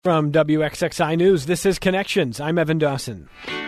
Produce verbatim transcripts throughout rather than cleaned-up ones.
From W X X I News, this is Connections. I'm Evan Dawson.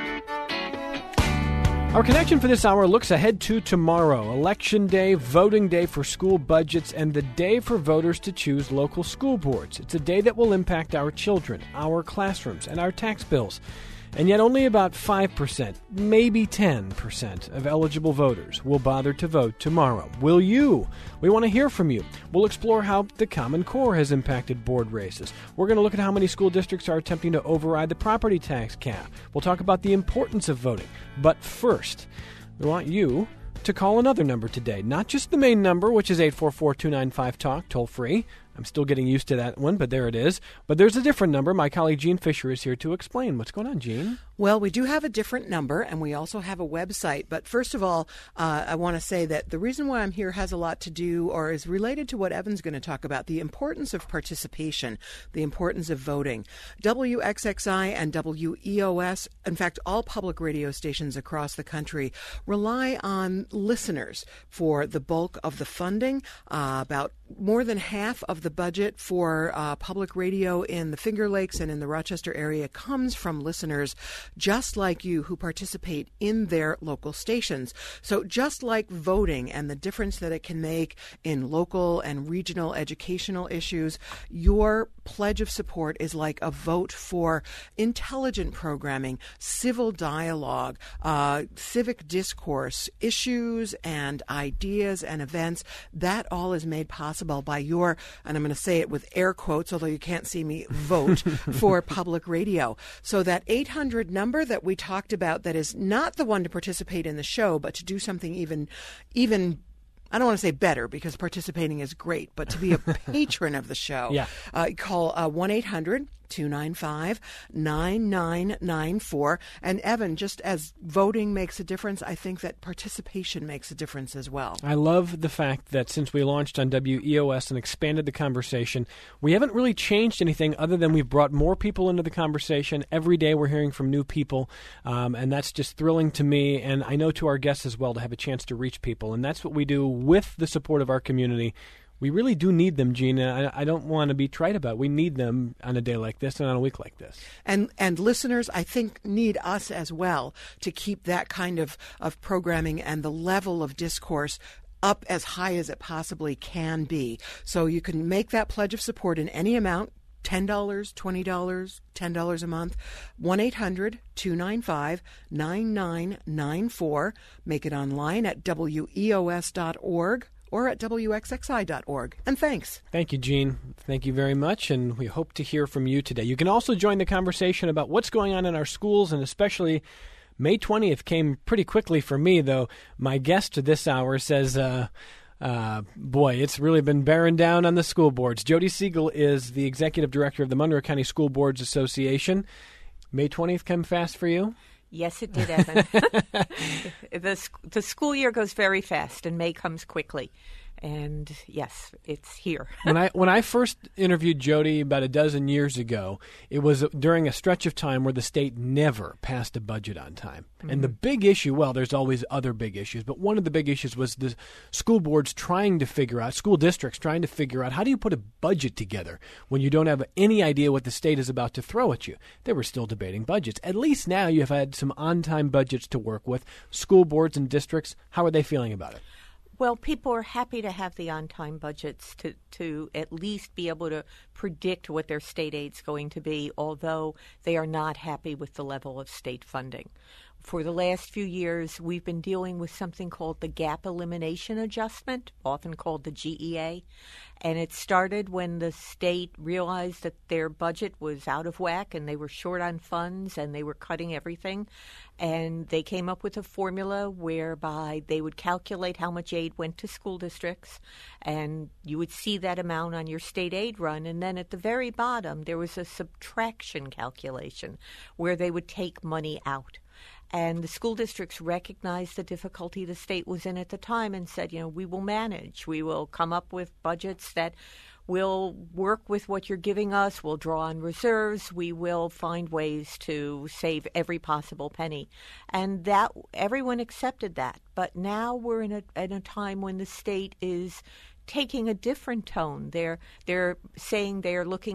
Our connection for this hour looks ahead to tomorrow, Election Day, voting day for school budgets, and the day for voters to choose local school boards. It's a day that will impact our children, our classrooms, and our tax bills. And yet only about five percent, maybe ten percent of eligible voters will bother to vote tomorrow. Will you? We want to hear from you. We'll explore how the Common Core has impacted board races. We're going to look at how many school districts are attempting to override the property tax cap. We'll talk about the importance of voting. But first, we want you to call another number today. Not just the main number, which is eight four four, two nine five, talk, toll free. I'm still getting used to that one, but there it is. But there's a different number. My colleague Jean Fisher is here to explain. What's going on, Jean? Well, we do have a different number, and we also have a website. But first of all, uh, I want to say that the reason why I'm here has a lot to do or is related to what Evan's going to talk about, the importance of participation, the importance of voting. W X X I and W E O S, in fact, all public radio stations across the country, rely on listeners for the bulk of the funding. Uh, about more than half of the budget for uh, public radio in the Finger Lakes and in the Rochester area comes from listeners just like you who participate in their local stations. So just like voting and the difference that it can make in local and regional educational issues, your pledge of support is like a vote for intelligent programming, civil dialogue, uh, civic discourse, issues and ideas and events. That all is made possible by your, and I'm going to say it with air quotes, although you can't see me, vote for public radio. So that eight hundred number that we talked about, that is not the one to participate in the show, but to do something even, even I don't want to say better because participating is great, but to be a patron of the show, yeah. uh, call uh, one eight hundred, two nine five, nine nine nine four. And Evan, just as voting makes a difference, I think that participation makes a difference as well. I love the fact that since we launched on W E O S and expanded the conversation, we haven't really changed anything other than we've brought more people into the conversation. Every day we're hearing from new people, um, and that's just thrilling to me, and I know to our guests as well, to have a chance to reach people. And that's what we do with the support of our community. We really do need them, Gene, and I, I don't want to be trite about it. We need them on a day like this and on a week like this. And and listeners, I think, need us as well to keep that kind of, of programming and the level of discourse up as high as it possibly can be. So you can make that pledge of support in any amount, ten dollars, twenty dollars, ten dollars a month, one eight hundred, two nine five, nine nine nine four. Make it online at W E O S dot org. or at W X X I dot org. And thanks. Thank you, Gene. Thank you very much, and we hope to hear from you today. You can also join the conversation about what's going on in our schools, and especially May twentieth came pretty quickly for me, though my guest this hour says, uh, uh, boy, it's really been bearing down on the school boards. Jody Siegel is the executive director of the Monroe County School Boards Association. May twentieth come fast for you? Yes, it did, Evan. the, the school year goes very fast, and May comes quickly. And yes, it's here. when I when I first interviewed Jody about a dozen years ago, it was during a stretch of time where the state never passed a budget on time. Mm-hmm. And the big issue, well, there's always other big issues, but one of the big issues was the school boards trying to figure out, school districts trying to figure out, how do you put a budget together when you don't have any idea what the state is about to throw at you? They were still debating budgets. At least now you've had some on-time budgets to work with. School boards and districts, how are they feeling about it? Well, people are happy to have the on-time budgets to, to at least be able to predict what their state aid's going to be, although they are not happy with the level of state funding. For the last few years, we've been dealing with something called the Gap Elimination Adjustment, often called the G E A. And it started when the state realized that their budget was out of whack and they were short on funds and they were cutting everything. And they came up with a formula whereby they would calculate how much aid went to school districts, and you would see that amount on your state aid run. And then at the very bottom, there was a subtraction calculation where they would take money out. And the school districts recognized the difficulty the state was in at the time and said, you know, we will manage. We will come up with budgets that will work with what you're giving us. We'll draw on reserves. We will find ways to save every possible penny. And that everyone accepted that. But now we're in a, in a time when the state is taking a different tone. They're, they're saying they're looking at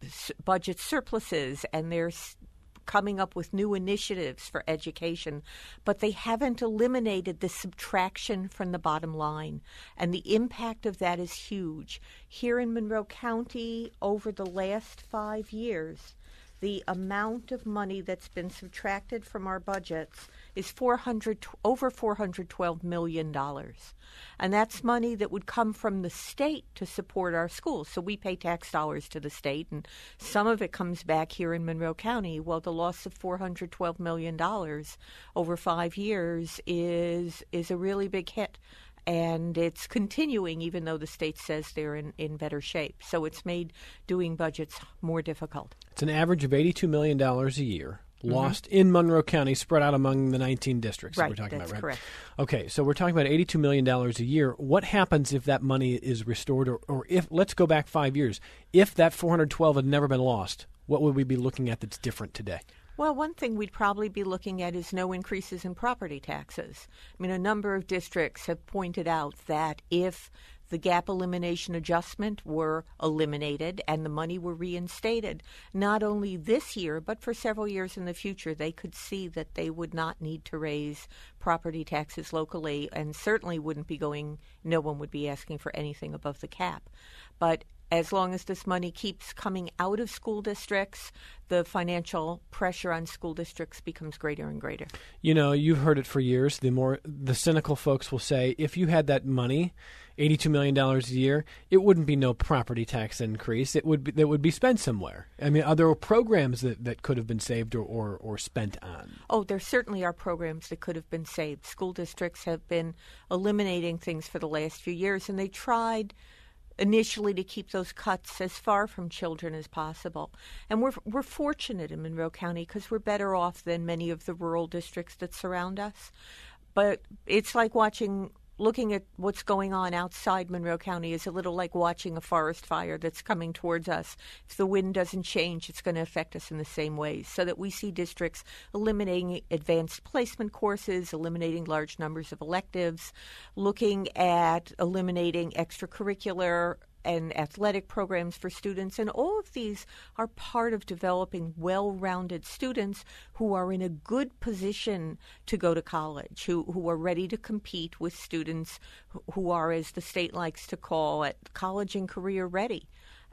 s- budget surpluses, and they're s- coming up with new initiatives for education, but they haven't eliminated the subtraction from the bottom line. And the impact of that is huge. Here in Monroe County, over the last five years, the amount of money that's been subtracted from our budgets is four hundred, over four hundred twelve million dollars. And that's money that would come from the state to support our schools. So we pay tax dollars to the state, and some of it comes back here in Monroe County. Well, the loss of four hundred twelve million dollars over five years is is a really big hit. And it's continuing even though the state says they're in, in better shape. So it's made doing budgets more difficult. It's an average of eighty-two million dollars a year lost Mm-hmm. in Monroe County, spread out among the nineteen districts Right, that we're talking that's about, right? correct. Okay, so we're talking about eighty-two million dollars a year. What happens if that money is restored, or, or if, let's go back five years, if that four hundred twelve had never been lost, what would we be looking at that's different today? Well, one thing we'd probably be looking at is no increases in property taxes. I mean, a number of districts have pointed out that if the gap elimination adjustment were eliminated and the money were reinstated, not only this year, but for several years in the future, they could see that they would not need to raise property taxes locally, and certainly wouldn't be going, no one would be asking for anything above the cap. But as long as this money keeps coming out of school districts, the financial pressure on school districts becomes greater and greater. You know, you've heard it for years. The more the cynical folks will say, if you had that money, eighty-two million dollars a year, it wouldn't be no property tax increase. It would be, that would be spent somewhere. I mean, are there programs that, that could have been saved or, or, or spent on? Oh, there certainly are programs that could have been saved. School districts have been eliminating things for the last few years, and they tried initially to keep those cuts as far from children as possible. And we're we're fortunate in Monroe County because we're better off than many of the rural districts that surround us. But it's like watching, looking at what's going on outside Monroe County is a little like watching a forest fire that's coming towards us. If the wind doesn't change, it's going to affect us in the same ways. So that we see districts eliminating advanced placement courses, eliminating large numbers of electives, looking at eliminating extracurricular and athletic programs for students. And all of these are part of developing well-rounded students who are in a good position to go to college, who, who are ready to compete with students who, who are, as the state likes to call it, college and career ready.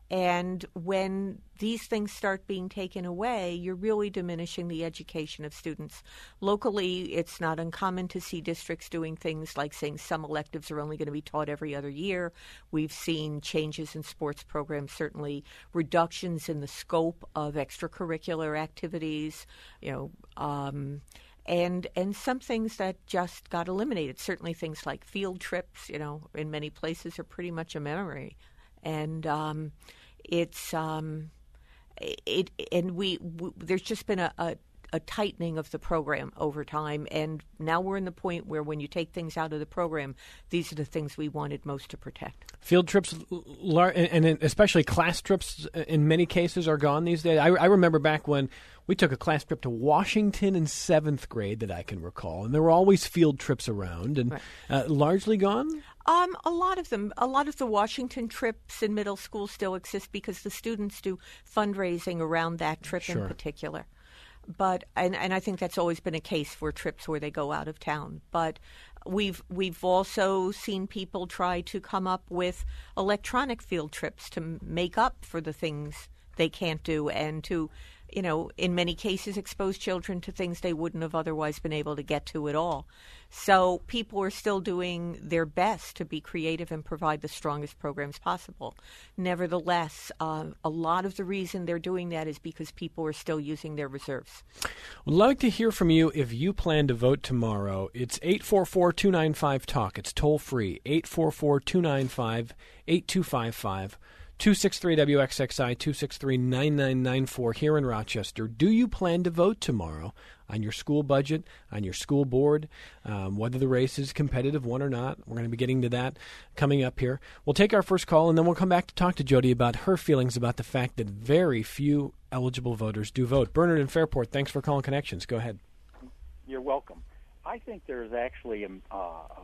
And when these things start being taken away, you're really diminishing the education of students. Locally, it's not uncommon to see districts doing things like saying some electives are only going to be taught every other year. We've seen changes in sports programs, certainly reductions in the scope of extracurricular activities, you know, um, and and some things that just got eliminated. Certainly things like field trips, you know, in many places are pretty much a memory. And um, it's um, it and we, we there's just been a, a, a tightening of the program over time, and now we're in the point where when you take things out of the program, these are the things we wanted most to protect. Field trips, lar- and, and especially class trips, in many cases, are gone these days. I, I remember back when we took a class trip to Washington in seventh grade that I can recall, and there were always field trips around, and Right. uh, largely gone? Um, a lot of them, a lot of the Washington trips in middle school still exist because the students do fundraising around that trip Sure. in particular. But and, and I think that's always been a case for trips where they go out of town. But we've we've also seen people try to come up with electronic field trips to make up for the things they can't do, and to, you know, in many cases expose children to things they wouldn't have otherwise been able to get to at all. So people are still doing their best to be creative and provide the strongest programs possible. Nevertheless, uh, a lot of the reason they're doing that is because people are still using their reserves. Would like to hear from you if you plan to vote tomorrow. It's eight four four, two nine five, talk. It's toll free, eight four four, two nine five, eight two five five. two six three W X X I, two six three, nine nine nine four here in Rochester. Do you plan to vote tomorrow on your school budget, on your school board, um, whether the race is competitive one or not? We're going to be getting to that coming up here. We'll take our first call, and then we'll come back to talk to Jody about her feelings about the fact that very few eligible voters do vote. Bernard in Fairport, thanks for calling Connections. Go ahead. You're welcome. I think there's actually a, uh,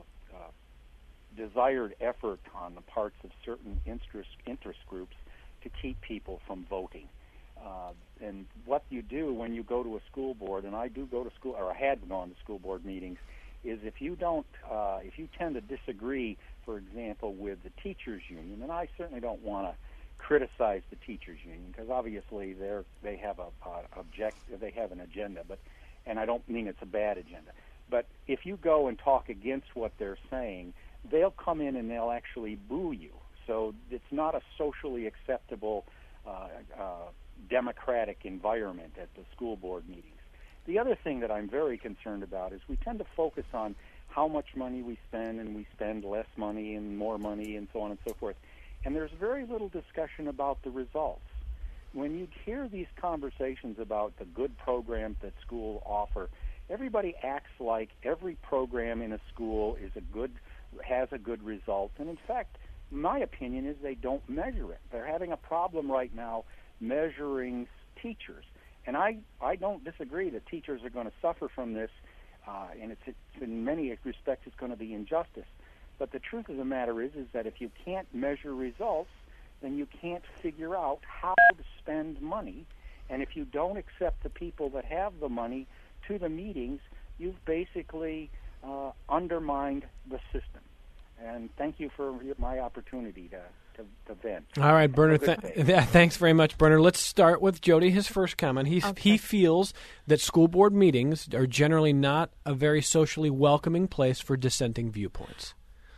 a desired effort on the parts of certain interest, interest groups to keep people from voting. Uh, and what you do when you go to a school board, and I do go to school, or I had gone to school board meetings, is if you don't, uh, if you tend to disagree, for example, with the teachers union, and I certainly don't want to criticize the teachers union because obviously they're they have a, a object, they have an agenda, but and I don't mean it's a bad agenda, but if you go and talk against what they're saying, they'll come in and they'll actually boo you. So it's not a socially acceptable uh, uh, democratic environment at the school board meetings. The other thing that I'm very concerned about is we tend to focus on how much money we spend, and we spend less money and more money and so on and so forth. And there's very little discussion about the results. When you hear these conversations about the good programs that schools offer, everybody acts like every program in a school is a good, has a good result. And in fact, my opinion is they don't measure it. They're having a problem right now measuring teachers. And I, I don't disagree that teachers are going to suffer from this, uh, and it's, it's in many respects it's going to be injustice. But the truth of the matter is, is that if you can't measure results, then you can't figure out how to spend money. And if you don't accept the people that have the money to the meetings, you've basically uh, undermined the system. And thank you for my opportunity to, to, to vent. All right, Bernard, th- th- thanks very much, Bernard. Let's start with Jody, his first comment. He's, okay. He feels that school board meetings are generally not a very socially welcoming place for dissenting viewpoints.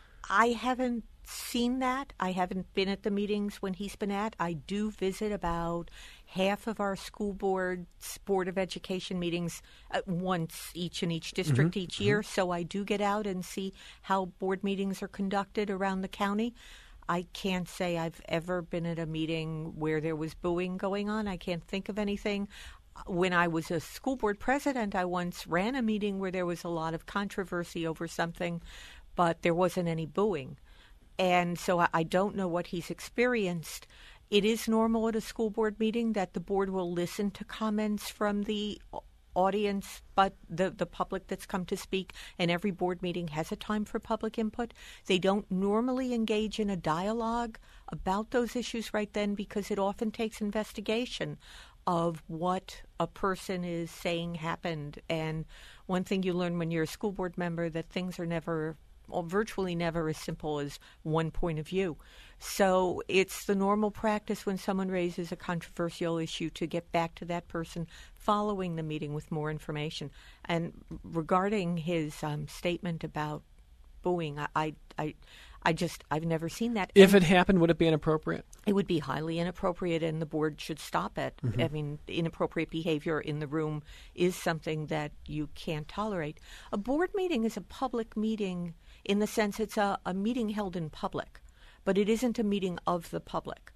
I haven't seen that. I haven't been at the meetings when he's been at. I do visit about half of our school board's Board of Education meetings uh, once each in each district mm-hmm. each year. Mm-hmm. So I do get out and see how board meetings are conducted around the county. I can't say I've ever been at a meeting where there was booing going on. I can't think of anything. When I was a school board president, I once ran a meeting where there was a lot of controversy over something, but there wasn't any booing. And so I don't know what he's experienced. It is normal at a school board meeting that the board will listen to comments from the audience, but the, the public that's come to speak, and every board meeting has a time for public input. They don't normally engage in a dialogue about those issues right then because it often takes investigation of what a person is saying happened. And one thing you learn when you're a school board member, that things are never Well, virtually never as simple as one point of view. So it's the normal practice when someone raises a controversial issue to get back to that person following the meeting with more information. And regarding his um, statement about booing, I, I, I, I just, I've never seen that. If and it happened, would it be inappropriate? It would be highly inappropriate, and the board should stop it. Mm-hmm. I mean, inappropriate behavior in the room is something that you can't tolerate. A board meeting is a public meeting in the sense it's a, a meeting held in public, but it isn't a meeting of the public.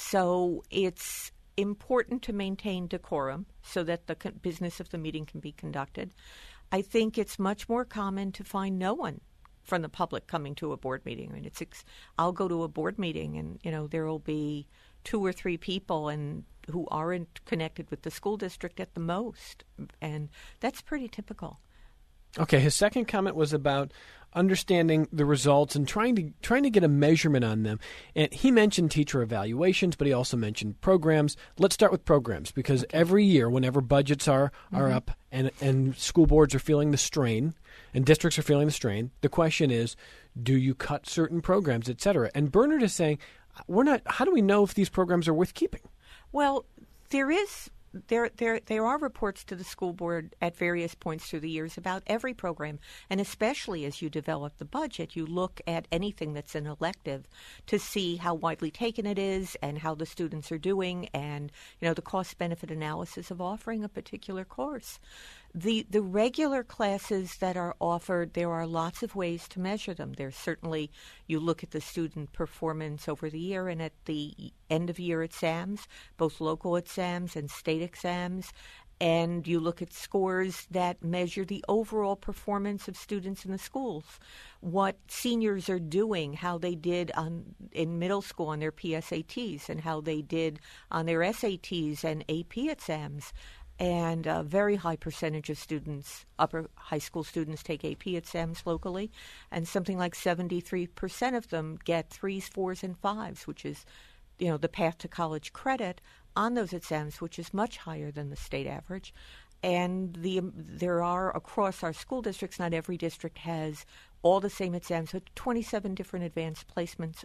So it's important to maintain decorum so that the con- business of the meeting can be conducted. I think it's much more common to find no one from the public coming to a board meeting. I mean, it's ex- I'll go to a board meeting and, you know, there will be two or three people and who aren't connected with the school district at the most, and that's pretty typical. Okay, his second comment was about understanding the results and trying to trying to get a measurement on them. And he mentioned teacher evaluations, but he also mentioned programs. Let's start with programs because okay. every year, whenever budgets are, are mm-hmm. up and, and school boards are feeling the strain and districts are feeling the strain, the question is, do you cut certain programs, et cetera? And Bernard is saying, we're not. How do we know if these programs are worth keeping? Well, there is... There, there, there are reports to the school board at various points through the years about every program, and especially as you develop the budget, you look at anything that's an elective to see how widely taken it is and how the students are doing, and you know the cost-benefit analysis of offering a particular course. The the regular classes that are offered, there are lots of ways to measure them. There's certainly, you look at the student performance over the year and at the end of year exams, both local exams and state exams, and you look at scores that measure the overall performance of students in the schools, what seniors are doing, how they did on, in middle school on their P S A Ts and how they did on their S A Ts and A P exams. And a very high percentage of students, upper high school students, take A P exams locally, and something like seventy-three percent of them get threes, fours, and fives, which is, you know, the path to college credit. on those exams, which is much higher than the state average. And the there are, across our school districts, not every district has all the same exams, so twenty-seven different advanced placements,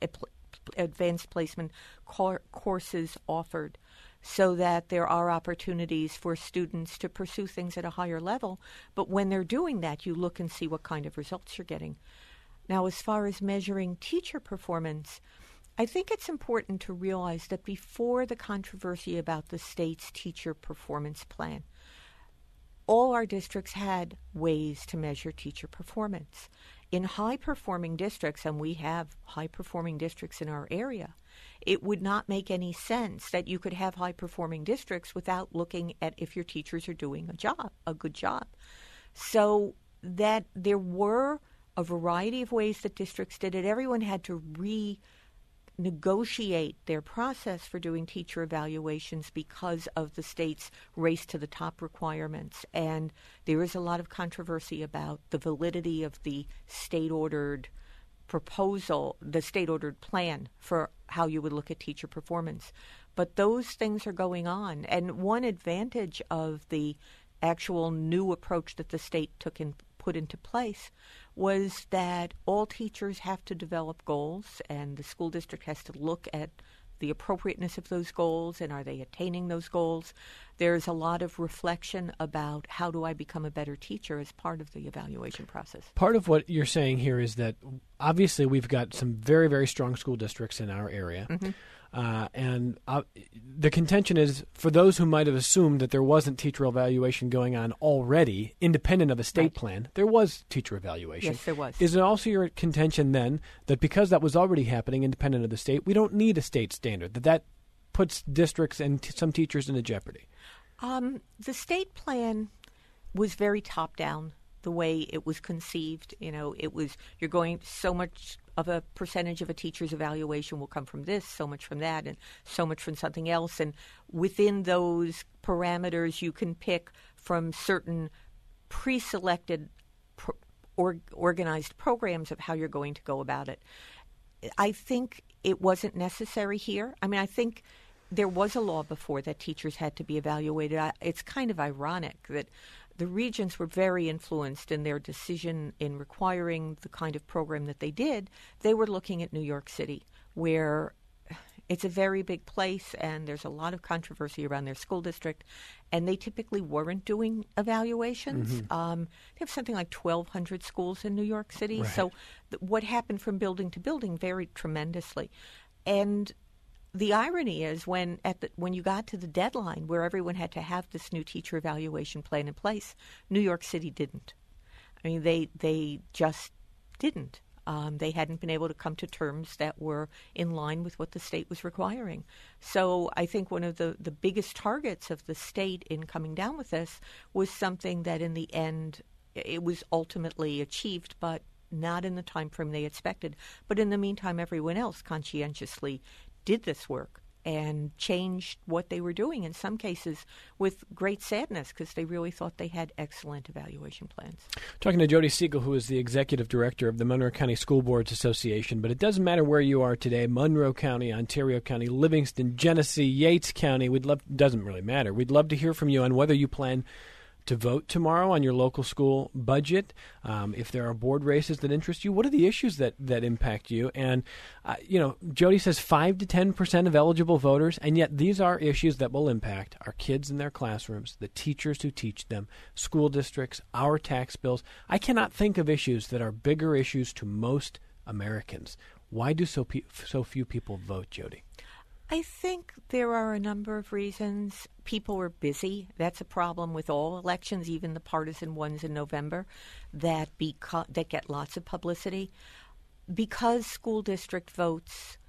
advanced placement cor- courses offered, so that there are opportunities for students to pursue things at a higher level. But when they're doing that, you look and see what kind of results you're getting. Now, as far as measuring teacher performance, I think it's important to realize that before the controversy about the state's teacher performance plan, all our districts had ways to measure teacher performance. In high-performing districts, and we have high-performing districts in our area, it would not make any sense that you could have high-performing districts without looking at if your teachers are doing a job, a good job. So that there were a variety of ways that districts did it. Everyone had to re- negotiate their process for doing teacher evaluations because of the state's race to the top requirements. And there is a lot of controversy about the validity of the state-ordered proposal, the state-ordered plan for how you would look at teacher performance. But those things are going on. And one advantage of the actual new approach that the state took and put into place was that all teachers have to develop goals, and the school district has to look at the appropriateness of those goals and are they attaining those goals. There's a lot of reflection about how do I become a better teacher as part of the evaluation process. Part of what you're saying here is that obviously we've got some very, very strong school districts in our area. Mm-hmm. Uh, and uh, the contention is for those who might have assumed that there wasn't teacher evaluation going on already, independent of a state right. plan, there was teacher evaluation. Yes, there was. Is it also your contention then that because that was already happening independent of the state, we don't need a state standard, that that puts districts and t- some teachers into jeopardy? Um, the state plan was very top-down, the way it was conceived. You know, it was, you're going so much of a percentage of a teacher's evaluation will come from this, so much from that, and so much from something else. And within those parameters, you can pick from certain pre-selected pro- or, organized programs of how you're going to go about it. I think it wasn't necessary here. I mean, I think there was a law before that teachers had to be evaluated. I, it's kind of ironic that the regions were very influenced in their decision in requiring the kind of program that they did. They were looking at New York City, where it's a very big place and there's a lot of controversy around their school district, and they typically weren't doing evaluations. Mm-hmm. Um, they have something like twelve hundred schools in New York City. Right. So th- what happened from building to building varied tremendously. And the irony is when at the, when you got to the deadline where everyone had to have this new teacher evaluation plan in place, New York City didn't. I mean, they they just didn't. Um, they hadn't been able to come to terms that were in line with what the state was requiring. So I think one of the, the biggest targets of the state in coming down with this was something that in the end it was ultimately achieved, but not in the time frame they expected. But in the meantime, everyone else conscientiously did this work and changed what they were doing, in some cases with great sadness, because they really thought they had excellent evaluation plans. Talking to Jody Siegel, who is the executive director of the Monroe County School Boards Association. But it doesn't matter where you are today, Monroe County, Ontario County, Livingston, Genesee, Yates County, we'd love, doesn't really matter. We'd love to hear from you on whether you plan to vote tomorrow on your local school budget, um, if there are board races that interest you. What are the issues that, that impact you? And, uh, you know, Jody says five to ten percent of eligible voters, and yet these are issues that will impact our kids in their classrooms, the teachers who teach them, school districts, our tax bills. I cannot think of issues that are bigger issues to most Americans. Why do so, pe- so few people vote, Jody? I think there are a number of reasons. People are busy. That's a problem with all elections, even the partisan ones in November, that beca- that get lots of publicity. Because school district votes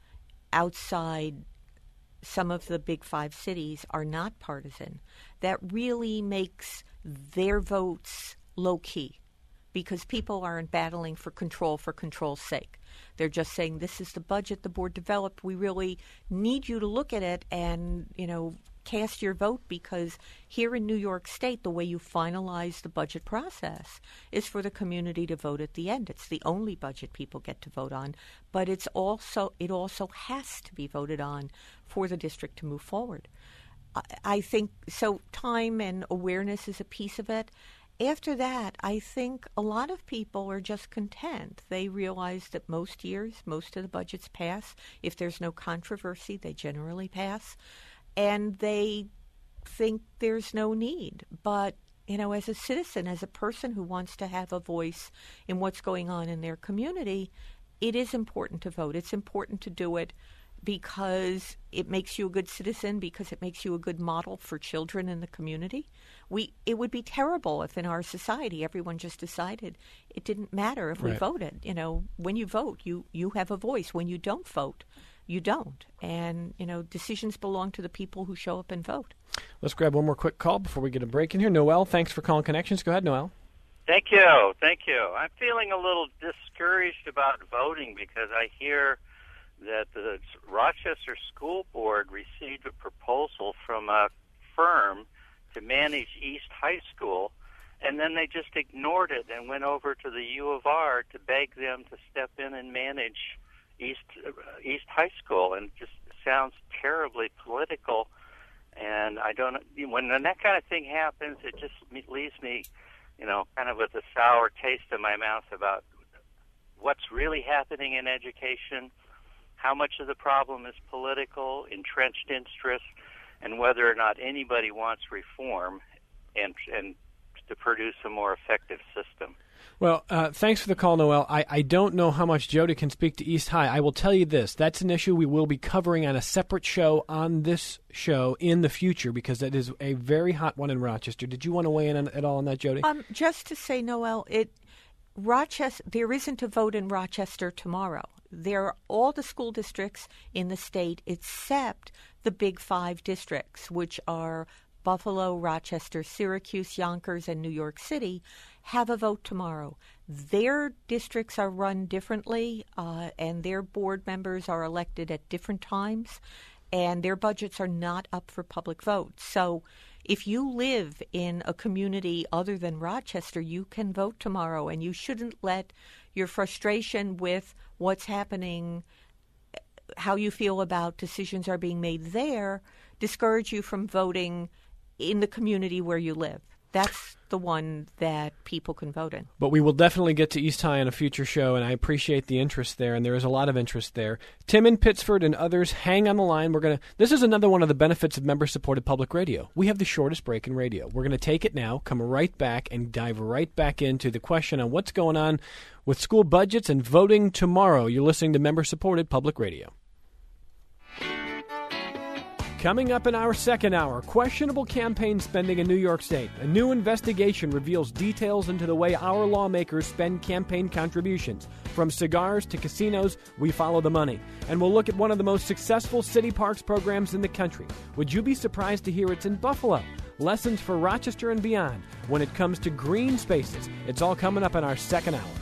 outside some of the big five cities are not partisan, that really makes their votes low-key, because people aren't battling for control for control's sake. They're just saying, this is the budget the board developed. We really need you to look at it and, you know, cast your vote, because here in New York State, the way you finalize the budget process is for the community to vote at the end. It's the only budget people get to vote on, but it's also it also has to be voted on for the district to move forward. I, I think so. Time and awareness is a piece of it. After that, I think a lot of people are just content. They realize that most years, most of the budgets pass. If there's no controversy, they generally pass. And they think there's no need. But, you know, as a citizen, as a person who wants to have a voice in what's going on in their community, it is important to vote. It's important to do it because it makes you a good citizen, because it makes you a good model for children in the community. We it would be terrible if in our society everyone just decided it didn't matter if we Right. voted. You know, when you vote, you, you have a voice. When you don't vote, you don't. And, you know, decisions belong to the people who show up and vote. Let's grab one more quick call before we get a break in here. Noel, thanks for calling Connections. Go ahead, Noel. Thank you. Thank you. I'm feeling a little discouraged about voting because I hear that the Rochester School Board received a proposal from a firm to manage East High School, and then they just ignored it and went over to the U of R to beg them to step in and manage East uh, East High School, and it just sounds terribly political. And I don't. When that kind of thing happens, it just leaves me, you know, kind of with a sour taste in my mouth about what's really happening in education, how much of the problem is political, entrenched interests, and whether or not anybody wants reform and and to produce a more effective system. Well, uh, thanks for the call, Noel. I, I don't know how much Jody can speak to East High. I will tell you this. That's an issue we will be covering on a separate show on this show in the future, because that is a very hot one in Rochester. Did you want to weigh in on, at all on that, Jody? Um, just to say, Noel, it Rochester. There isn't a vote in Rochester tomorrow. There are all the school districts in the state except the big five districts, which are Buffalo, Rochester, Syracuse, Yonkers, and New York City, have a vote tomorrow. Their districts are run differently, uh, and their board members are elected at different times, and their budgets are not up for public vote. So if you live in a community other than Rochester, you can vote tomorrow, and you shouldn't let your frustration with what's happening, how you feel about decisions are being made there, discourage you from voting in the community where you live. That's the one that people can vote in. But we will definitely get to East High in a future show, and I appreciate the interest there, and there is a lot of interest there. Tim in Pittsford and others, hang on the line. We're gonna. This is another one of the benefits of member-supported public radio. We have the shortest break in radio. We're going to take it now, come right back, and dive right back into the question on what's going on with school budgets and voting tomorrow. You're listening to member-supported public radio. Coming up in our second hour, questionable campaign spending in New York State. A new investigation reveals details into the way our lawmakers spend campaign contributions. From cigars to casinos, we follow the money. And we'll look at one of the most successful city parks programs in the country. Would you be surprised to hear it's in Buffalo? Lessons for Rochester and beyond when it comes to green spaces. It's all coming up in our second hour.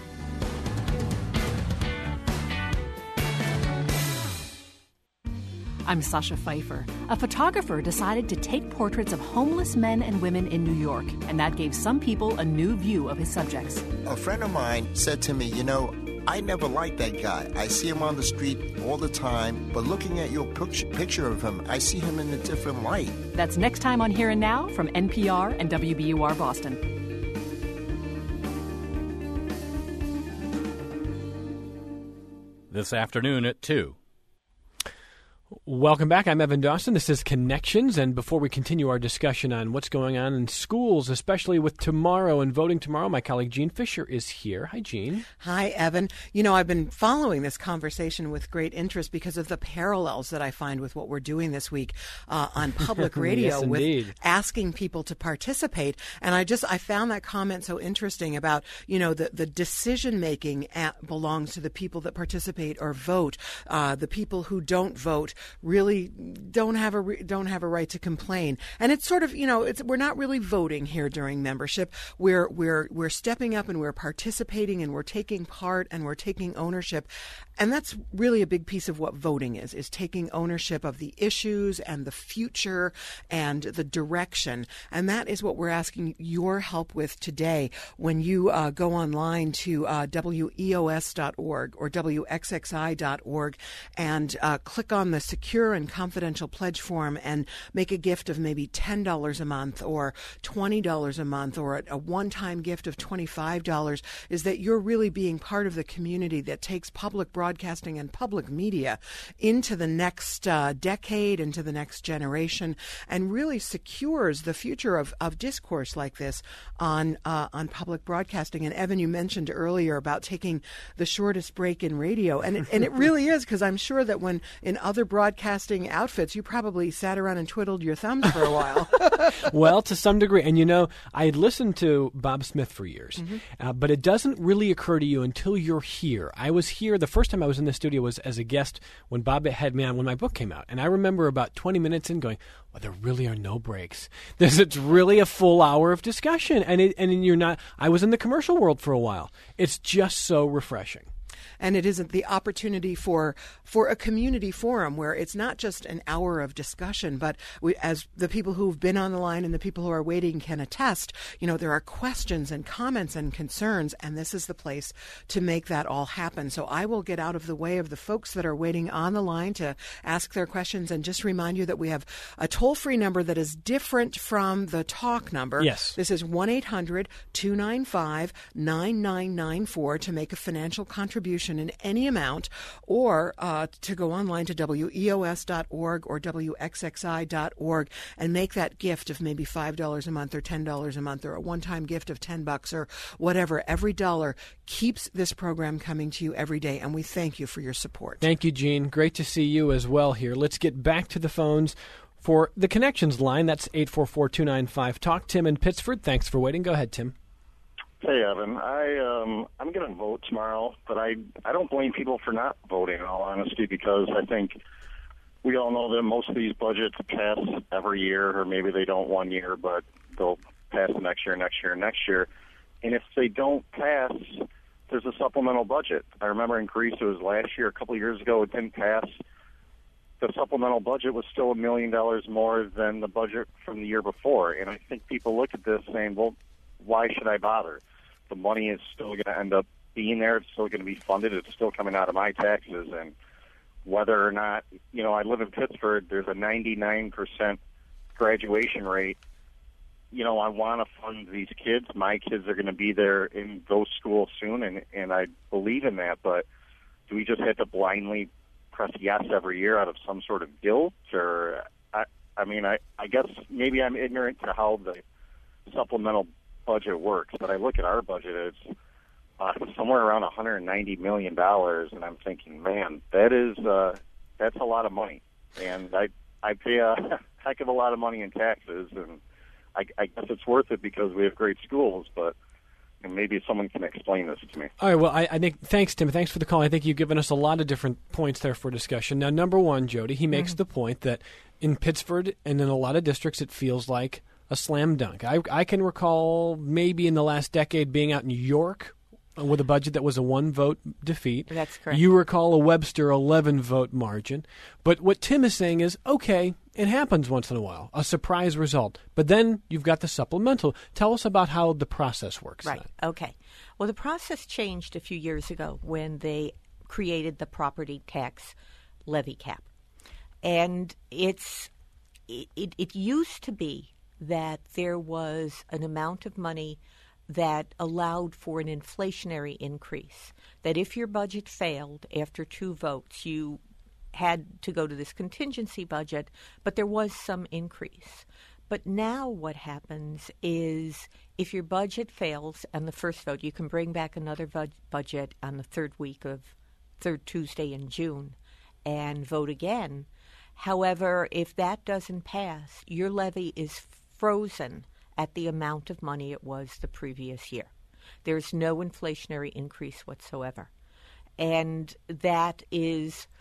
I'm Sasha Pfeiffer. A photographer decided to take portraits of homeless men and women in New York, and that gave some people a new view of his subjects. A friend of mine said to me, you know, I never liked that guy. I see him on the street all the time, but looking at your picture, picture of him, I see him in a different light. That's next time on Here and Now from N P R and W B U R Boston. This afternoon at two. Welcome back. I'm Evan Dawson. This is Connections, and before we continue our discussion on what's going on in schools, especially with tomorrow and voting tomorrow, my colleague Jean Fisher is here. Hi, Jean. Hi, Evan. You know, I've been following this conversation with great interest because of the parallels that I find with what we're doing this week uh, on public radio Yes, with indeed. asking people to participate. And I just, I found that comment so interesting about, you know, the, the decision-making at, belongs to the people that participate or vote. Uh, the people who don't vote really don't have a re- don't have a right to complain. And it's sort of, you know, it's we're not really voting here during membership. We're we're we're stepping up and we're participating and we're taking part and we're taking ownership. And that's really a big piece of what voting is, is taking ownership of the issues and the future and the direction. And that is what we're asking your help with today when you uh, go online to uh, W E O S dot org or W X X I dot org and uh, click on the secure and confidential pledge form and make a gift of maybe ten dollars a month or twenty dollars a month or a, a one-time gift of twenty-five dollars, is that you're really being part of the community that takes public broadcasting and public media into the next uh, decade, into the next generation, and really secures the future of, of discourse like this on uh, on public broadcasting. And Evan, you mentioned earlier about taking the shortest break in radio, and it, and it really is, because I'm sure that when in other broadcasting outfits, you probably sat around and twiddled your thumbs for a while. Well, to some degree. And, you know, I had listened to Bob Smith for years, mm-hmm. uh, but it doesn't really occur to you until you're here. I was here, the first time I was in the studio was as a guest when Bob had me on when my book came out. And I remember about twenty minutes in going, well, there really are no breaks. There's, it's really a full hour of discussion. And, it, and you're not, I was in the commercial world for a while. It's just so refreshing. And it isn't the opportunity for for a community forum where it's not just an hour of discussion, but we, as the people who've been on the line and the people who are waiting can attest, you know, there are questions and comments and concerns, and this is the place to make that all happen. So I will get out of the way of the folks that are waiting on the line to ask their questions and just remind you that we have a toll-free number that is different from the talk number. Yes. This is one eight hundred two nine five nine nine nine four to make a financial contribution in any amount, or uh, to go online to W E O S dot org or W X X I dot org and make that gift of maybe five dollars a month or ten dollars a month or a one-time gift of ten bucks or whatever. Every dollar keeps this program coming to you every day, and we thank you for your support. Thank you, Gene. Great to see you as well here. Let's get back to the phones for the Connections line. That's eight four four two nine five talk. Tim in Pittsford, thanks for waiting. Go ahead, Tim. Hey, Evan. I um, I'm going to vote tomorrow, but I I don't blame people for not voting. In all honesty, because I think we all know that most of these budgets pass every year, or maybe they don't one year, but they'll pass the next year, next year, next year. And if they don't pass, there's a supplemental budget. I remember in Greece, it was last year, a couple of years ago, it didn't pass. The supplemental budget was still a million dollars more than the budget from the year before. And I think people look at this saying, well, why should I bother? The money is still going to end up being there. It's still going to be funded. It's still coming out of my taxes. And whether or not, you know, I live in Pittsburgh, there's a ninety-nine percent graduation rate. You know, I want to fund these kids. My kids are going to be there in those schools soon, and, and I believe in that. But do we just have to blindly press yes every year out of some sort of guilt? Or, I, I mean, I, I guess maybe I'm ignorant to how the supplemental budget works, but I look at our budget, it's uh, somewhere around one hundred ninety million dollars, and I'm thinking, man, that is uh, that's a lot of money, and I I pay a heck of a lot of money in taxes, and I, I guess it's worth it because we have great schools, but and maybe someone can explain this to me. All right, well, I, I think, thanks, Tim. Thanks for the call. I think you've given us a lot of different points there for discussion. Now, number one, Jody, he makes mm-hmm. the point that in Pittsford and in a lot of districts, it feels like a slam dunk. I, I can recall maybe in the last decade being out in New York with a budget that was a one-vote defeat. That's correct. You recall a Webster eleven-vote margin. But what Tim is saying is, okay, it happens once in a while, a surprise result. But then you've got the supplemental. Tell us about how the process works. Right, then. okay. Well, the process changed a few years ago when they created the property tax levy cap. And it's it, it, it used to be that there was an amount of money that allowed for an inflationary increase, that if your budget failed after two votes, you had to go to this contingency budget, but there was some increase. But now what happens is if your budget fails on the first vote, you can bring back another bu- budget on the third week of third Tuesday in June and vote again. However, if that doesn't pass, your levy is frozen at the amount of money it was the previous year. There's no inflationary increase whatsoever. And that is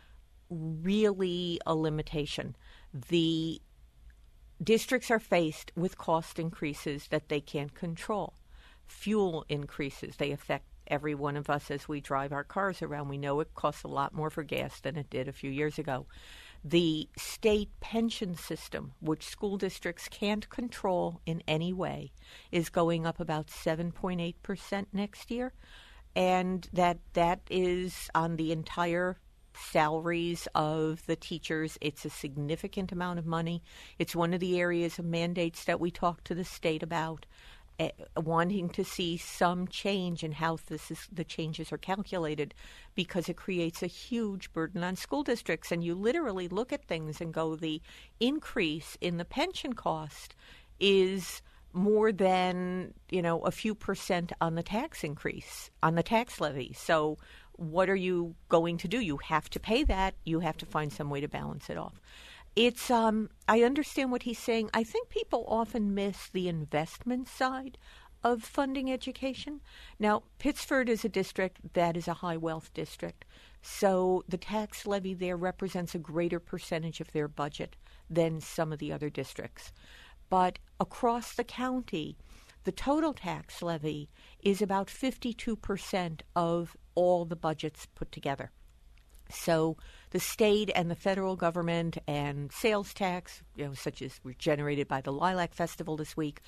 really a limitation. The districts are faced with cost increases that they can't control. Fuel increases, they affect every one of us as we drive our cars around. We know it costs a lot more for gas than it did a few years ago. The state pension system, which school districts can't control in any way, is going up about seven point eight percent next year. And that that is on the entire salaries of the teachers. It's a significant amount of money. It's one of the areas of mandates that we talk to the state about. Uh, wanting to see some change in how this is, the changes are calculated, because it creates a huge burden on school districts. And you literally look at things and go, the increase in the pension cost is more than, you know, a few percent on the tax increase, on the tax levy. So what are you going to do? You have to pay that. You have to find some way to balance it off. It's, um, I understand what he's saying. I think people often miss the investment side of funding education. Now, Pittsford is a district that is a high wealth district, so the tax levy there represents a greater percentage of their budget than some of the other districts. But across the county, the total tax levy is about fifty-two percent of all the budgets put together. So the state and the federal government and sales tax, you know, such as were generated by the Lilac Festival this week,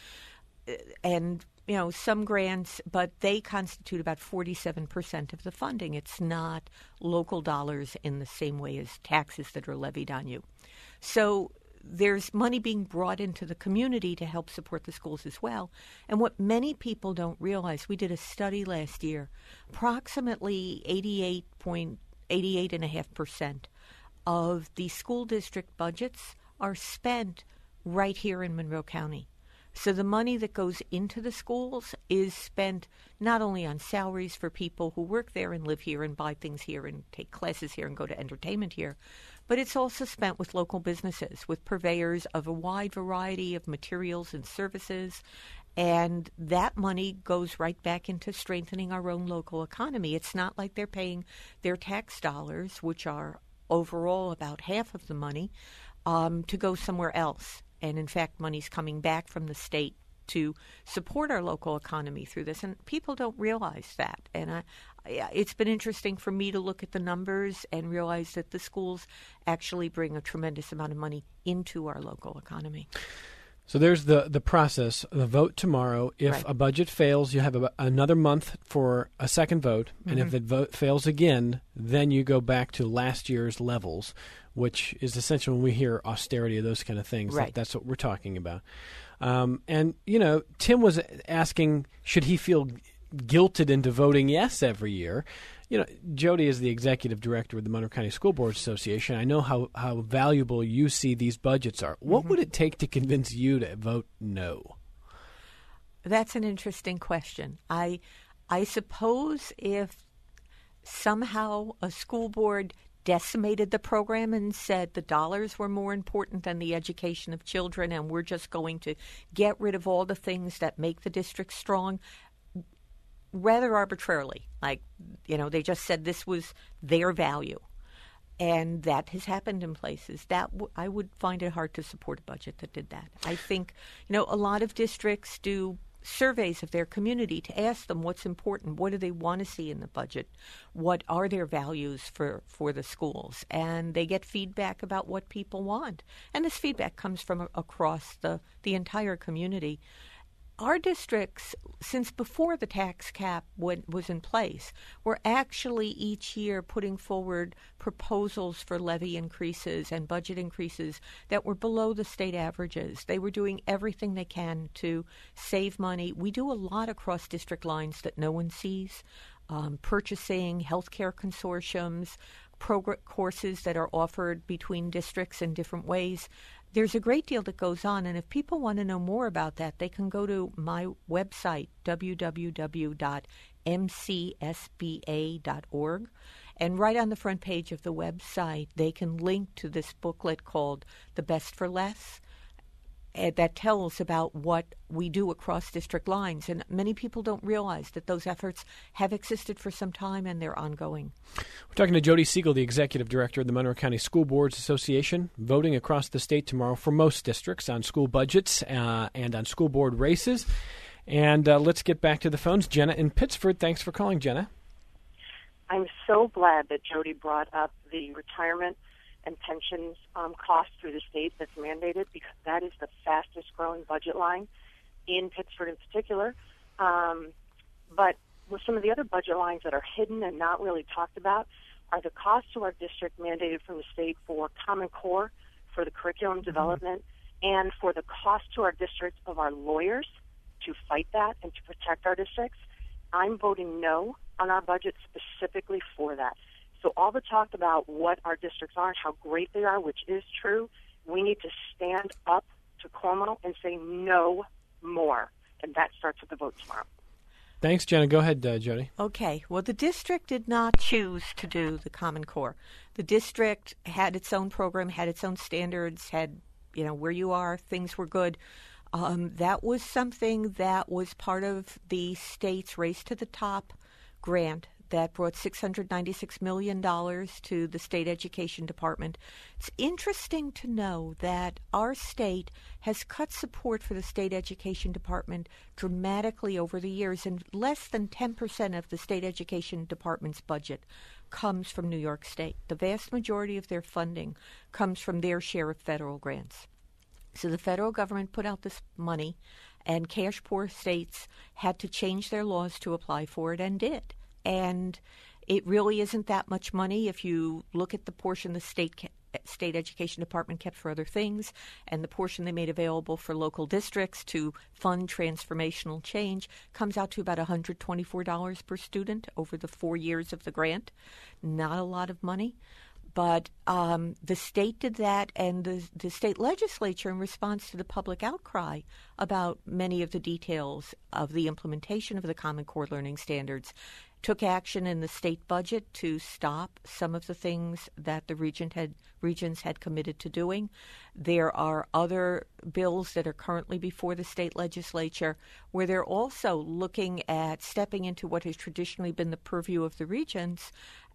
and, you know, some grants, but they constitute about forty-seven percent of the funding. It's not local dollars in the same way as taxes that are levied on you. So there's money being brought into the community to help support the schools as well. And what many people don't realize, we did a study last year, approximately eighty-eight point eighty-eight point five percent of the school district budgets are spent right here in Monroe County. So the money that goes into the schools is spent not only on salaries for people who work there and live here and buy things here and take classes here and go to entertainment here, but it's also spent with local businesses, with purveyors of a wide variety of materials and services. And that money goes right back into strengthening our own local economy. It's not like they're paying their tax dollars, which are overall about half of the money, um, to go somewhere else. And in fact, money's coming back from the state to support our local economy through this. And people don't realize that. And I, I, it's been interesting for me to look at the numbers and realize that the schools actually bring a tremendous amount of money into our local economy. So there's the, the process, the vote tomorrow. If Right. a budget fails, you have a, another month for a second vote. And Mm-hmm. if the vote fails again, then you go back to last year's levels, which is essentially when we hear austerity or those kind of things. Right. That, that's what we're talking about. Um, and, you know, Tim was asking, should he feel guilted into voting yes every year? You know, Jody is the executive director of the Monroe County School Boards Association. I know how, how valuable you see these budgets are. What Mm-hmm. would it take to convince you to vote no? That's an interesting question. I, I suppose if somehow a school board decimated the program and said the dollars were more important than the education of children and we're just going to get rid of all the things that make the district strong, rather arbitrarily, like, you know, they just said this was their value. And that has happened in places. That w- I would find it hard to support a budget that did that. I think, you know, a lot of districts do surveys of their community to ask them what's important, what do they want to see in the budget, what are their values for, for the schools, and they get feedback about what people want. And this feedback comes from a- across the, the entire community. Our districts, since before the tax cap went, was in place, were actually each year putting forward proposals for levy increases and budget increases that were below the state averages. They were doing everything they can to save money. We do a lot across district lines that no one sees, um, purchasing, healthcare consortiums, progr- courses that are offered between districts in different ways. There's a great deal that goes on, and if people want to know more about that, they can go to my website, w w w dot m c s b a dot org, and right on the front page of the website, they can link to this booklet called The Best for Less, uh, that tells about what we do across district lines. And many people don't realize that those efforts have existed for some time and they're ongoing. We're talking to Jody Siegel, the Executive Director of the Monroe County School Boards Association, voting across the state tomorrow for most districts on school budgets uh, and on school board races. And uh, let's get back to the phones. Jenna in Pittsford. Thanks for calling, Jenna. I'm so glad that Jody brought up the retirement and pensions um, costs through the state that's mandated, because that is the fastest growing budget line in Pittsford in particular. Um, but with some of the other budget lines that are hidden and not really talked about are the costs to our district mandated from the state for Common Core, for the curriculum mm-hmm. development, and for the cost to our district of our lawyers to fight that and to protect our districts. I'm voting no on our budget specifically for that. So all the talk about what our districts are and how great they are, which is true, we need to stand up to Cuomo and say no more. And that starts with the vote tomorrow. Thanks, Jenna. Go ahead, uh, Jody. Okay. Well, the district did not choose to do the Common Core. The district had its own program, had its own standards, had, you know, where you are, things were good. Um, that was something that was part of the state's Race to the Top grant that brought six hundred ninety-six million dollars to the state education department. It's interesting to know that our state has cut support for the state education department dramatically over the years, and less than ten percent of the state education department's budget comes from New York State. The vast majority of their funding comes from their share of federal grants. So the federal government put out this money, and cash-poor states had to change their laws to apply for it, and did. And it really isn't that much money if you look at the portion the state state education department kept for other things and the portion they made available for local districts to fund transformational change. Comes out to about one hundred twenty-four dollars per student over the four years of the grant. Not a lot of money. But um, the state did that, and the, the state legislature, in response to the public outcry about many of the details of the implementation of the Common Core learning standards, took action in the state budget to stop some of the things that the region had, regions had committed to doing. There are other bills that are currently before the state legislature where they're also looking at stepping into what has traditionally been the purview of the regions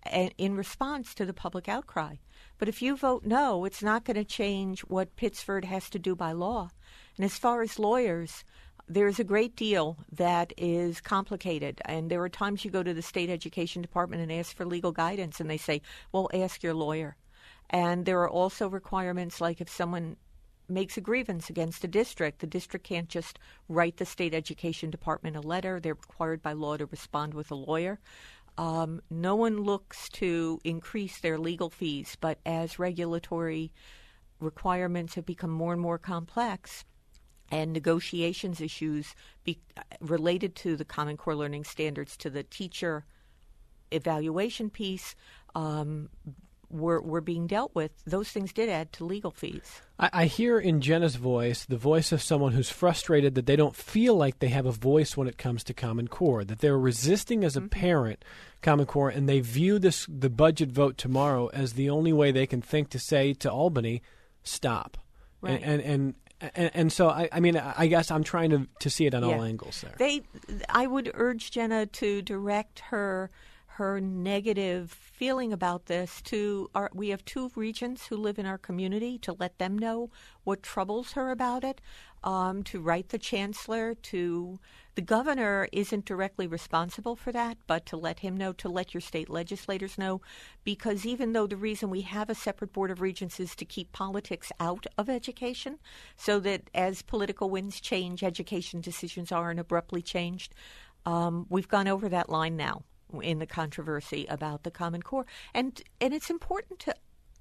in response to the public outcry. But if you vote no, it's not going to change what Pittsford has to do by law. And as far as lawyers, there's a great deal that is complicated. And there are times you go to the state education department and ask for legal guidance, and they say, well, ask your lawyer. And there are also requirements like if someone makes a grievance against a district, the district can't just write the state education department a letter. They're required by law to respond with a lawyer. Um, no one looks to increase their legal fees, but as regulatory requirements have become more and more complex and negotiations issues be, related to the Common Core learning standards, to the teacher evaluation piece, um, were, were being dealt with, those things did add to legal fees. I, I hear in Jenna's voice the voice of someone who's frustrated that they don't feel like they have a voice when it comes to Common Core, that they're resisting as a mm-hmm. parent Common Core, and they view this the budget vote tomorrow as the only way they can think to say to Albany, stop. Right. And, and, and, and, and so, I, I mean, I guess I'm trying to, to see it on yeah. all angles there. They, I would urge Jenna to direct her her negative feeling about this to our, we have two regents who live in our community, to let them know what troubles her about it, um, to write the chancellor, to the governor isn't directly responsible for that, but to let him know, to let your state legislators know, because even though the reason we have a separate board of regents is to keep politics out of education, so that as political winds change, education decisions aren't abruptly changed, um, we've gone over that line now in the controversy about the Common Core. And and it's important to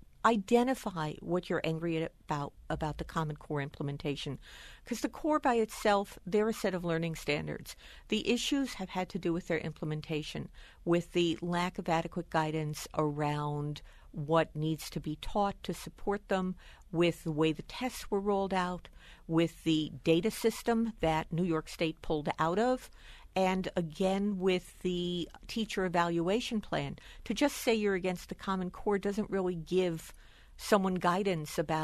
identify what you're angry about about the Common Core implementation, because the core by itself, they're a set of learning standards. The issues have had to do with their implementation, with the lack of adequate guidance around what needs to be taught to support them, with the way the tests were rolled out, with the data system that New York State pulled out of, and again with the teacher evaluation plan. To just say you're against the Common Core doesn't really give someone guidance about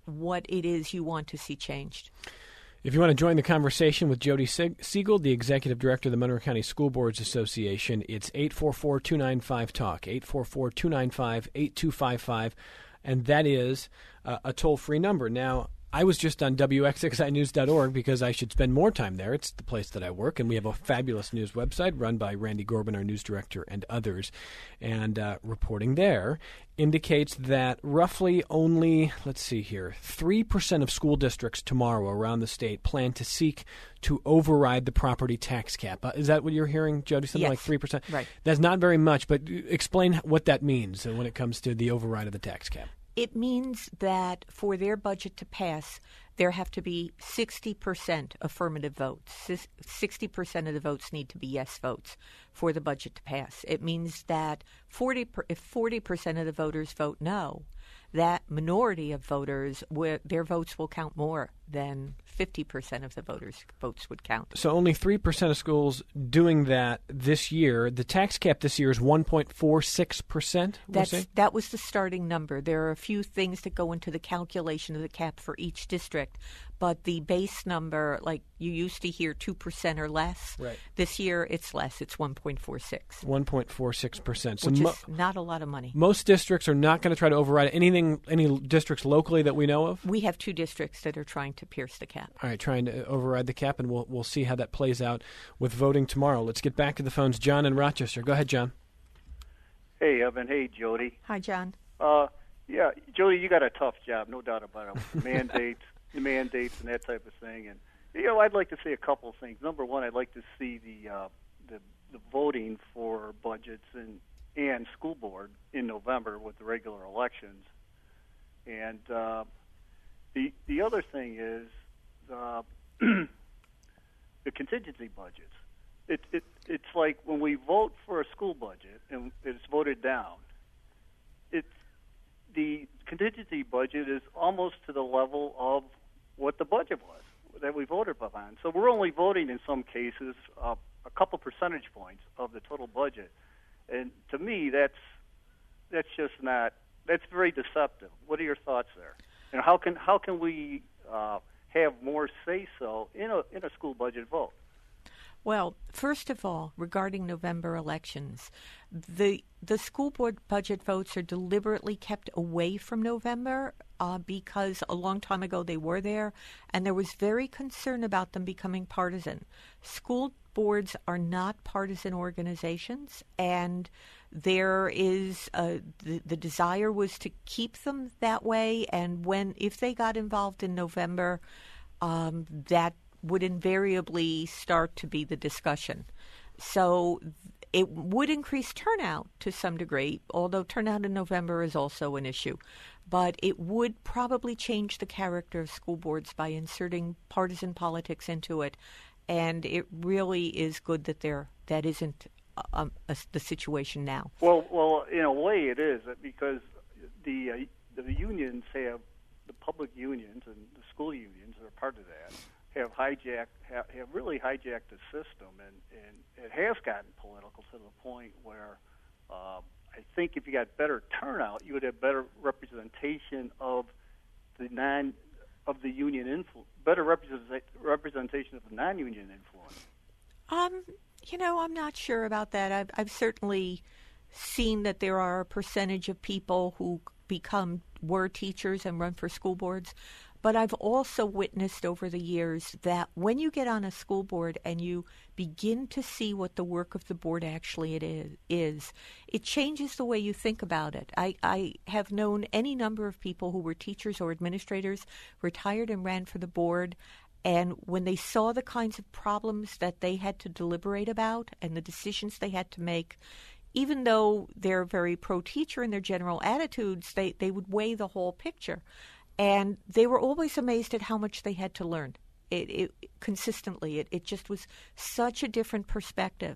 what it is you want to see changed. If you want to join the conversation with Jody Siegel, the Executive Director of the Monroe County School Boards Association, it's eight four four, two nine five, talk, eight four four, two nine five, eight two five five, and that is uh, a toll-free number. Now, I was just on W X X I news dot org because I should spend more time there. It's the place that I work, and we have a fabulous news website run by Randy Gorban, our news director, and others. And uh, reporting there indicates that roughly only, let's see here, three percent of school districts tomorrow around the state plan to seek to override the property tax cap. Uh, is that what you're hearing, Jody? Something yes. like three percent? Right. That's not very much, but explain what that means when it comes to the override of the tax cap. It means that for their budget to pass, there have to be sixty percent affirmative votes. sixty percent of the votes need to be yes votes for the budget to pass. It means that forty per, if forty percent of the voters vote no, that minority of voters, their votes will count more than fifty percent of the voters' votes would count. So only three percent of schools doing that this year. The tax cap this year is one point four six percent. That's, that was the starting number. There are a few things that go into the calculation of the cap for each district, but the base number, like you used to hear two percent or less, right. This year it's less. It's one point four six. one point four six percent. So which mo- is not a lot of money. Most districts are not going to try to override anything, any districts locally that we know of? We have two districts that are trying to pierce the cap. All right, trying to override the cap, and we'll we'll see how that plays out with voting tomorrow. Let's get back to the phones. John in Rochester. Go ahead, John. Hey, Evan. Hey, Jody. Hi, John. Uh, yeah, Jody, you got a tough job, no doubt about it. Mandates, the mandates, and that type of thing. And you know, I'd like to see a couple of things. Number one, I'd like to see the uh, the, the voting for budgets and and school board in November with the regular elections. And uh, the the other thing is uh, the contingency budgets. It, it it's like when we vote for a school budget and it's voted down, it's the contingency budget is almost to the level of what the budget was that we voted upon. So we're only voting in some cases uh, a couple percentage points of the total budget, and to me that's that's just not that's very deceptive. What are your thoughts there? And how can how can we uh, have more say so in a in a school budget vote? Well, first of all, regarding November elections, the the school board budget votes are deliberately kept away from November uh, because a long time ago they were there, and there was very concern about them becoming partisan. School boards are not partisan organizations, and there is a, the, the desire was to keep them that way, and when if they got involved in November, um, that would invariably start to be the discussion. So it would increase turnout to some degree, although turnout in November is also an issue. But it would probably change the character of school boards by inserting partisan politics into it. And it really is good that there that isn't um, a, the situation now. Well, well, in a way it is, because the uh, the unions have, the public unions and the school unions are part of that, have hijacked, have, have really hijacked the system, and, and it has gotten political to the point where uh, I think if you got better turnout, you would have better representation of the non of the union influence, better represent, representation of the non-union influence. Um, you know, I'm not sure about that. I've, I've certainly seen that there are a percentage of people who become were teachers and run for school boards. But I've also witnessed over the years that when you get on a school board and you begin to see what the work of the board actually it is, is it changes the way you think about it. I, I have known any number of people who were teachers or administrators, retired and ran for the board, and when they saw the kinds of problems that they had to deliberate about and the decisions they had to make, even though they're very pro-teacher in their general attitudes, they, they would weigh the whole picture. And they were always amazed at how much they had to learn. It, it consistently, it, it just was such a different perspective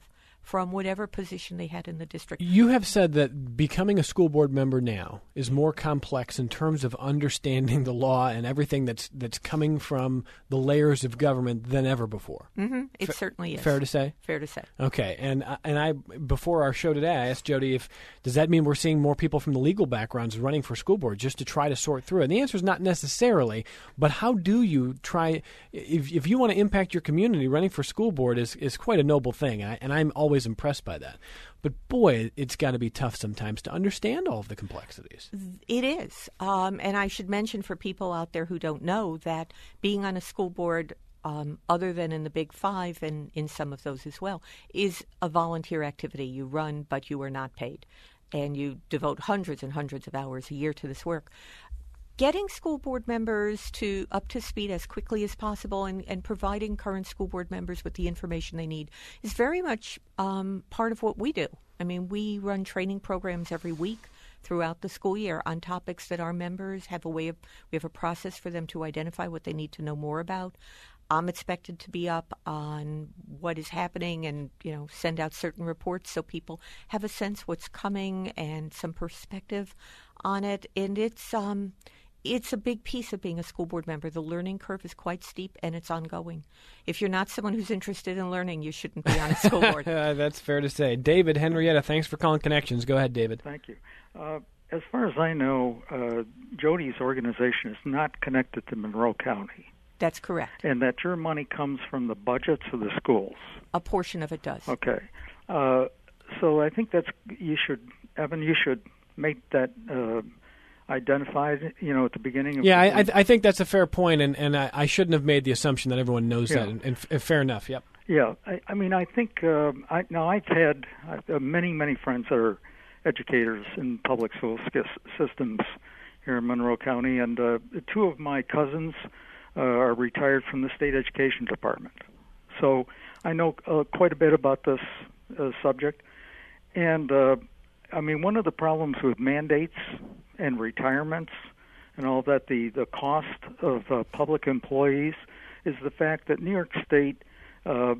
from whatever position they had in the district. You have said that becoming a school board member now is more complex in terms of understanding the law and everything that's that's coming from the layers of government than ever before. Mm-hmm. It F- certainly is. Fair to say? Fair to say. Okay. And I- and I before our show today, I asked Jody if does that mean we're seeing more people from the legal backgrounds running for school board just to try to sort through it? And the answer is not necessarily, but how do you try if if you want to impact your community, running for school board is, is quite a noble thing, and, I, and I'm always impressed by that. But boy, it's got to be tough sometimes to understand all of the complexities. It is. Um, and I should mention for people out there who don't know that being on a school board, um, other than in the Big Five and in some of those as well, is a volunteer activity. You run, but you are not paid. And you devote hundreds and hundreds of hours a year to this work. Getting school board members to up to speed as quickly as possible and, and providing current school board members with the information they need is very much um, part of what we do. I mean, we run training programs every week throughout the school year on topics that our members have a way of, we have a process for them to identify what they need to know more about. I'm expected to be up on what is happening and, you know, send out certain reports so people have a sense what's coming and some perspective on it. And it's um, it's a big piece of being a school board member. The learning curve is quite steep and it's ongoing. If you're not someone who's interested in learning, you shouldn't be on a school board. That's fair to say. David, Henrietta, thanks for calling Connections. Go ahead, David. Thank you. Uh, as far as I know, uh, Jody's organization is not connected to Monroe County. That's correct. And that your money comes from the budgets of the schools. A portion of it does. Okay. Uh, so I think that's, you should, Evan, you should make that uh, identified, you know, at the beginning of Yeah, I, I, th- I think that's a fair point, and, and I, I shouldn't have made the assumption that everyone knows yeah. that, and, and f- fair enough, yep. Yeah, I, I mean, I think, uh, I, now I've had uh, many, many friends that are educators in public school systems here in Monroe County, and uh, two of my cousins uh, are retired from the state education department. So I know uh, quite a bit about this uh, subject. And, uh, I mean, one of the problems with mandates and retirements and all that, the, the cost of uh, public employees, is the fact that New York State uh,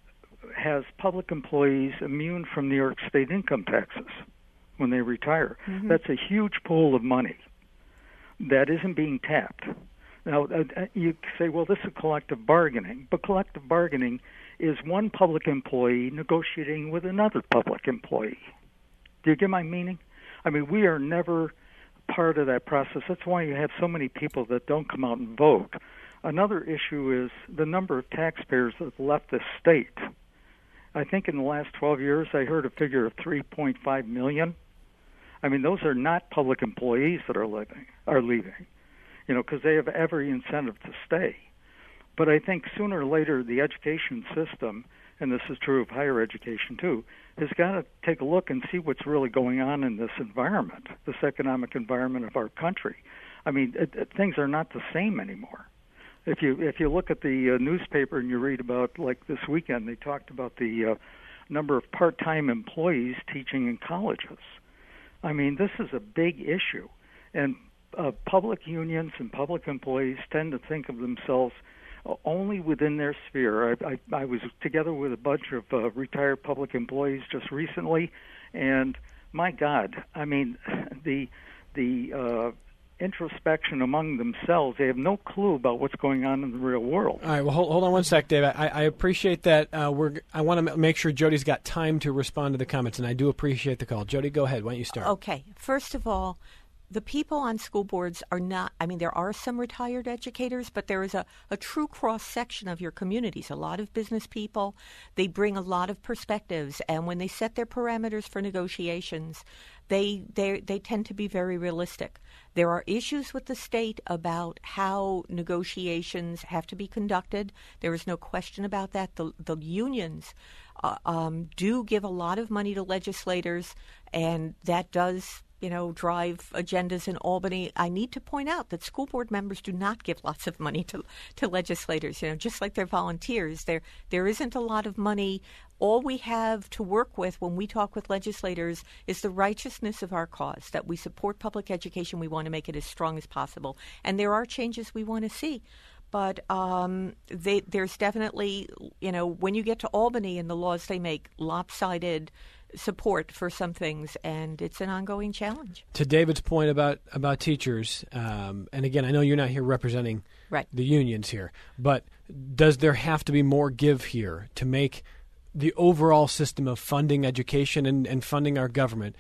has public employees immune from New York State income taxes when they retire. Mm-hmm. That's a huge pool of money that isn't being tapped. Now, uh, you say, well, this is collective bargaining, but collective bargaining is one public employee negotiating with another public employee. Do you get my meaning? I mean, we are never part of that process. That's why you have so many people that don't come out and vote. Another issue is the number of taxpayers that have left the state. I think in the last twelve years, I heard a figure of three point five million. I mean, those are not public employees that are living, are leaving, you know, because they have every incentive to stay. But I think sooner or later, the education system, and this is true of higher education too, has got to take a look and see what's really going on in this environment, this economic environment of our country. I mean, it, it, things are not the same anymore. If you if you look at the uh, newspaper and you read about, like this weekend, they talked about the uh, number of part-time employees teaching in colleges. I mean, this is a big issue, and uh, public unions and public employees tend to think of themselves only within their sphere. I, I, I was together with a bunch of uh, retired public employees just recently, and my God, I mean, the the uh, introspection among themselves, they have no clue about what's going on in the real world. All right, well, hold, hold on one sec, Dave. I, I appreciate that. Uh, we're I want to m- make sure Jody's got time to respond to the comments, and I do appreciate the call. Jody, go ahead. Why don't you start? Okay. First of all, the people on school boards are not, I mean, there are some retired educators, but there is a, a true cross-section of your communities. A lot of business people, they bring a lot of perspectives, and when they set their parameters for negotiations, they they they tend to be very realistic. There are issues with the state about how negotiations have to be conducted. There is no question about that. The, the unions uh, um, do give a lot of money to legislators, and that does you know, drive agendas in Albany. I need to point out that school board members do not give lots of money to to legislators. You know, just like they're volunteers, there there isn't a lot of money. All we have to work with when we talk with legislators is the righteousness of our cause, that we support public education. We want to make it as strong as possible. And there are changes we want to see. but um, they, there's definitely, you know, when you get to Albany and the laws they make, lopsided support for some things, and it's an ongoing challenge. To David's point about, about teachers, um, and again, I know you're not here representing right. the unions here, but does there have to be more give here to make the overall system of funding education and, and funding our government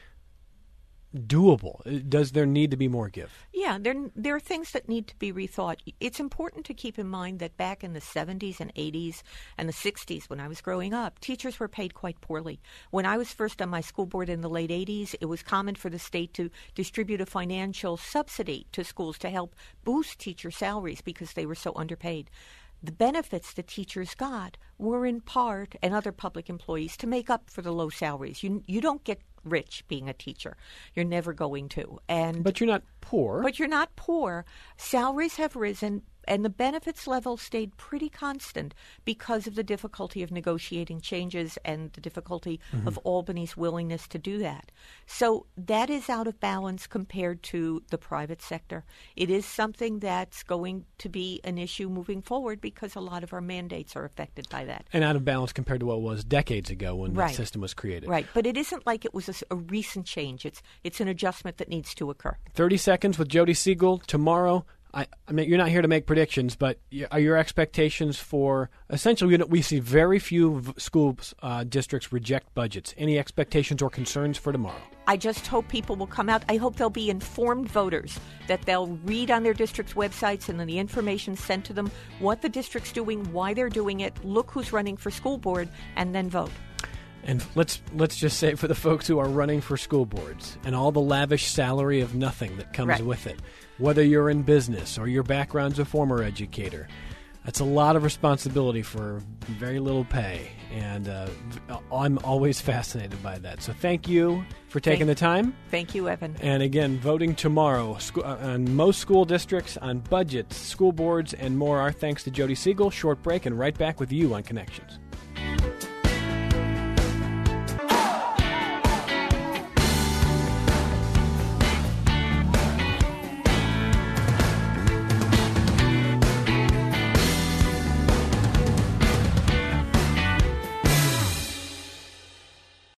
doable? Does there need to be more give? Yeah, there there are things that need to be rethought. It's important to keep in mind that back in the seventies and eighties and the sixties, when I was growing up, teachers were paid quite poorly. When I was first on my school board in the late eighties, it was common for the state to distribute a financial subsidy to schools to help boost teacher salaries because they were so underpaid. The benefits the teachers got were in part, and other public employees, to make up for the low salaries. You you don't get rich being a teacher. You're never going to. And But you're not poor. But you're not poor. Salaries have risen, and the benefits level stayed pretty constant because of the difficulty of negotiating changes and the difficulty mm-hmm. of Albany's willingness to do that. So that is out of balance compared to the private sector. It is something that's going to be an issue moving forward because a lot of our mandates are affected by that. And out of balance compared to what it was decades ago when right. the system was created. Right. But it isn't like it was a, a recent change. It's, it's an adjustment that needs to occur. thirty seconds with Jody Siegel tomorrow. I, I mean, you're not here to make predictions, but are your expectations for essentially we, we see very few v- school uh, districts reject budgets. Any expectations or concerns for tomorrow? I just hope people will come out. I hope they'll be informed voters, that they'll read on their district's websites and then the information sent to them what the district's doing, why they're doing it, look who's running for school board, and then vote. And let's let's just say for the folks who are running for school boards and all the lavish salary of nothing that comes right. with it, whether you're in business or your background's a former educator, that's a lot of responsibility for very little pay. And uh, I'm always fascinated by that. So thank you for taking thank, the time. Thank you, Evan. And again, voting tomorrow sco- on most school districts, on budgets, school boards, and more. Our thanks to Jody Siegel. Short break and right back with you on Connections.